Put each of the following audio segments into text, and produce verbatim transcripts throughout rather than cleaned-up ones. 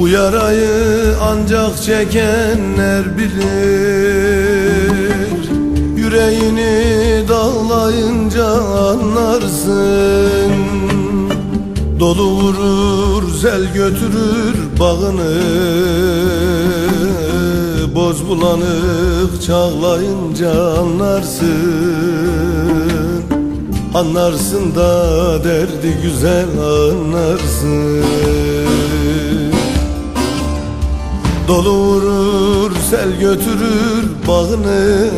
Bu yarayı ancak çekenler bilir. Yüreğini dağlayınca anlarsın. Dolu vurur, sel götürür bağını. Boz bulanık çağlayınca anlarsın. Anlarsın da derdi güzel anlarsın. Dolu vurur, sel götürür bağını.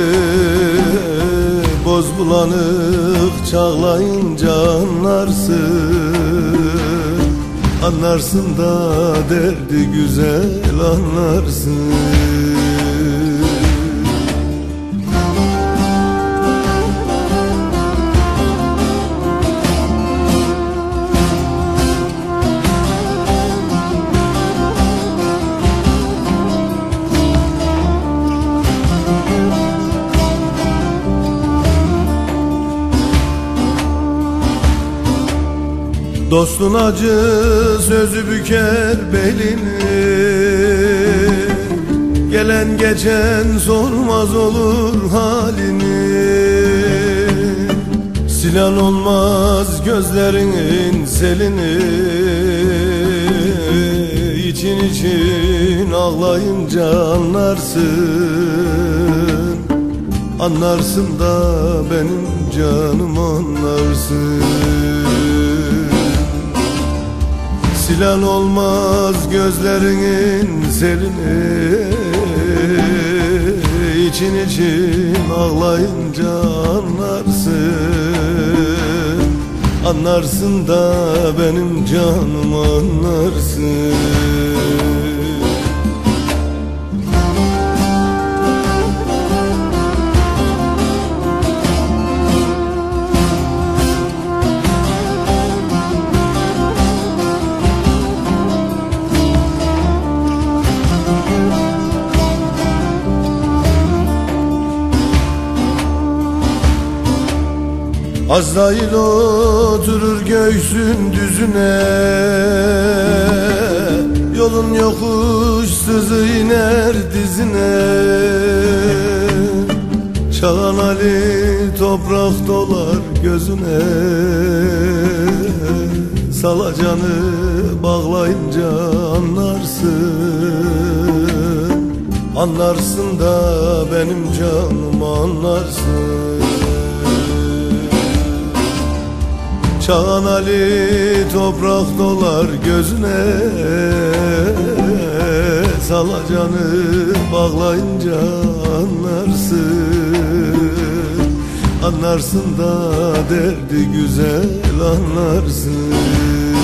Boz bulanık çağlayınca anlarsın. Anlarsın da derdi güzel anlarsın. Dostun acı sözü büker belini. Gelen geçen sormaz olur halini. Silen olmaz gözlerinin selini. İçin için ağlayınca anlarsın. Anlarsın da benim canım anlarsın. Silen olmaz gözlerinin selini. İçin için ağlayınca anlarsın. Anlarsın da benim canım anlarsın. Azrail oturur göğsün düzüne. Yolun yokuş sızı iner dizine. Çağan Ali toprak dolar gözüne. Salacanı bağlayınca anlarsın. Anlarsın da benim canım anlarsın. Çağan Ali toprak dolar gözüne. Salacanı bağlayınca anlarsın. Anlarsın da derdi güzel anlarsın.